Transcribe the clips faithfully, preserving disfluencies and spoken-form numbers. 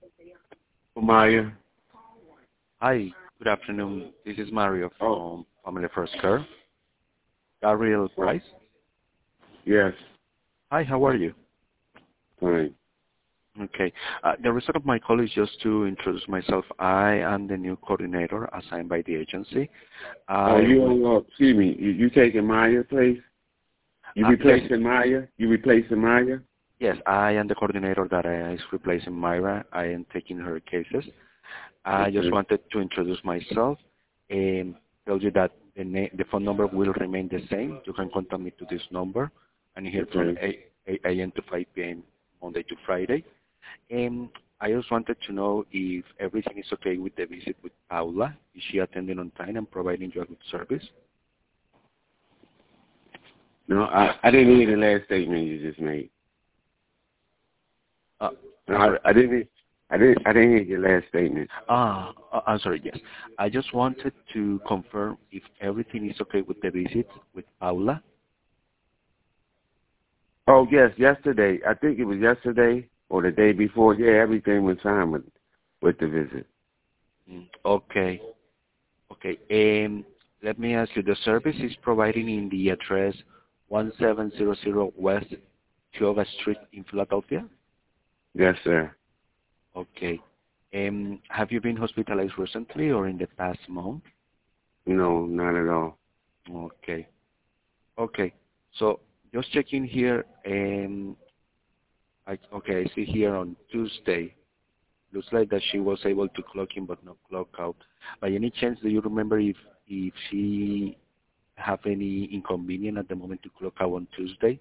Maya. Hi, good afternoon. This is Mario Oh, from Family First Care. Gabriel oh, Price. yes. Hi, how are you? Fine. Okay. Uh, the reason of my call is just to introduce myself. I am the new coordinator assigned by the agency. Oh, I you will. on? Uh, excuse me. You, you taking Maya place? You Uh, yes, replacing Maya? You replacing Maya? yes. I am the coordinator that is replacing Myra. I am taking her cases. I just Okay. wanted to introduce myself and tell you that the, na- the phone number will remain the same. You can contact me to this number. I'm here from Okay. eight a m to five p m Monday to Friday. And I just wanted to know if everything is okay with the visit with Paula. Is she attending on time and providing you a good service? No, I, I didn't hear the last statement you just made. Uh, No, I'm I, sorry. I didn't. I didn't. I didn't hear your last statement. Ah, uh, I'm sorry. Yes, I just wanted to confirm if everything is okay with the visit with Paula. Oh yes, yesterday. I think it was yesterday or the day before. Yeah, everything was fine with with the visit. Mm, okay, okay. Um, let me ask you. The service is providing in the address one seven zero zero West Tioga Street in Philadelphia. Yes, sir. Okay. Um, have you been hospitalized recently or in the past month? No, not at all. Okay. Okay. So just checking here, um, I, okay, I see here on Tuesday, looks like that she was able to clock in but not clock out. By any chance, do you remember if if she have any inconvenience at the moment to clock out on Tuesday?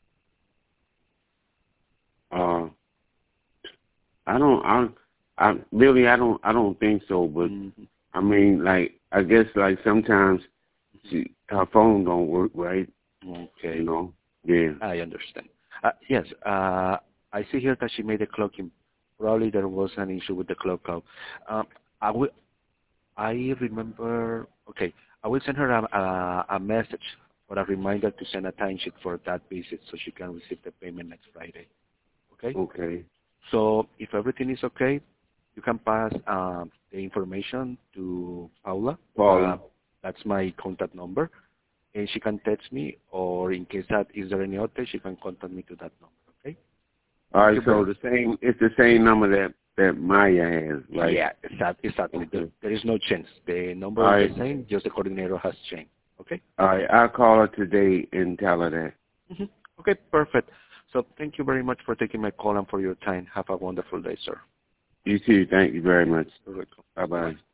Uh, I don't. I. I really. I don't. I don't think so. But Mm-hmm. I mean, like, I guess, like, sometimes she her phone don't work right. You Okay, know. Yeah. I understand. Uh, yes, uh, I see here that she made a clock in. Probably there was an issue with the clock out. Um, I will I remember, okay, I will send her a, a, a message or a reminder to send a timesheet for that visit so she can receive the payment next Friday. Okay? Okay. So if everything is okay, you can pass um, the information to Paula. Uh, Paula. that's my contact number. And she can text me, or in case that is there any update, she can contact me to that number. Okay? All Thank right. you So very the same. It's the same number that that Maya has, right? Yeah, exact- exactly. There, Okay. there is no change. The number All is the right. same, just the coordinator has changed. Okay? All right. I'll call her today and tell her that. hmm Okay, perfect. So thank you very much for taking my call and for your time. Have a wonderful day, sir. You too. Thank you very much. You're welcome. Bye Bye-bye. bye.